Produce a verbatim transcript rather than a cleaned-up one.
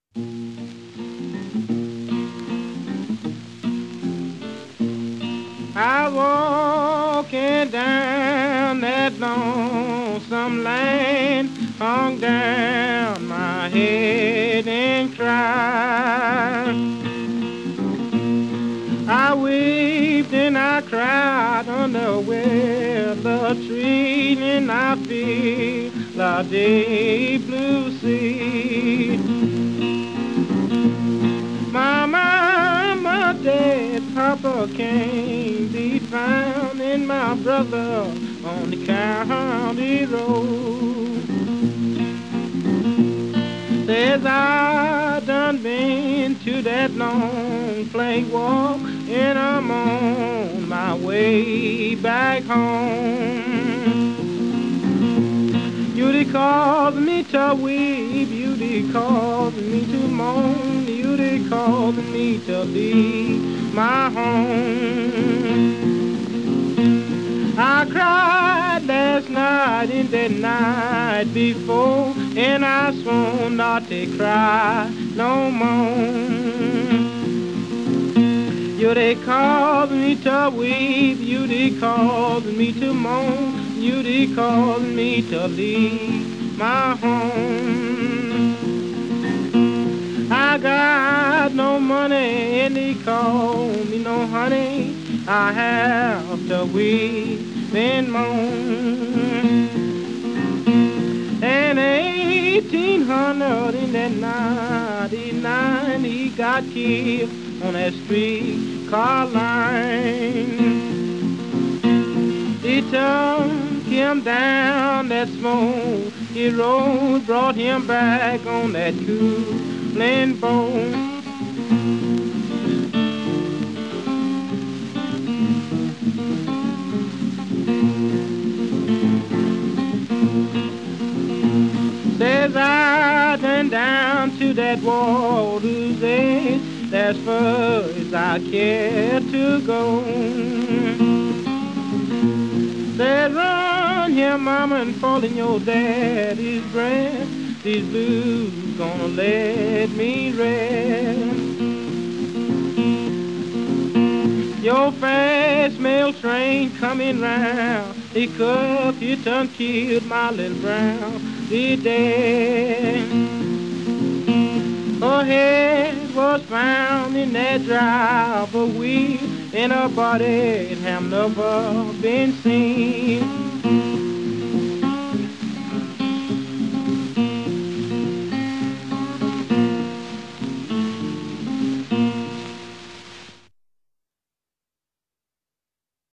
I walking down that lonesome lane, hung down my head and cried. I wept and I cried under a willow tree, and I feel a deep blue sea. My mama dead, Papa can't be found, and my brother on the county road. Says I done been to that long plank walk, and I'm on my way back home. Beauty calls me to weep, beauty calls me to moan, beauty calls me to leave my home. I cried last night and the night before, and I swore not to cry no more. You they called me to weep, you they called me to moan, you they called me to leave my home. I got no money and they called me no honey, I have to weep and moan. And eighteen hundred in that ninety-nine, he got killed on that streetcar line. They took him down that smoky road, brought him back on that cooling boat. Says I done down to that water's edge, that's far as I care to go. Said run here, mama, and fall in your daddy's breast. These blues gonna let me rest. Your fast mail train coming round, he cuffed, he done killed my little brown day. Her head was found in that drive of wheel, and her body had never been seen.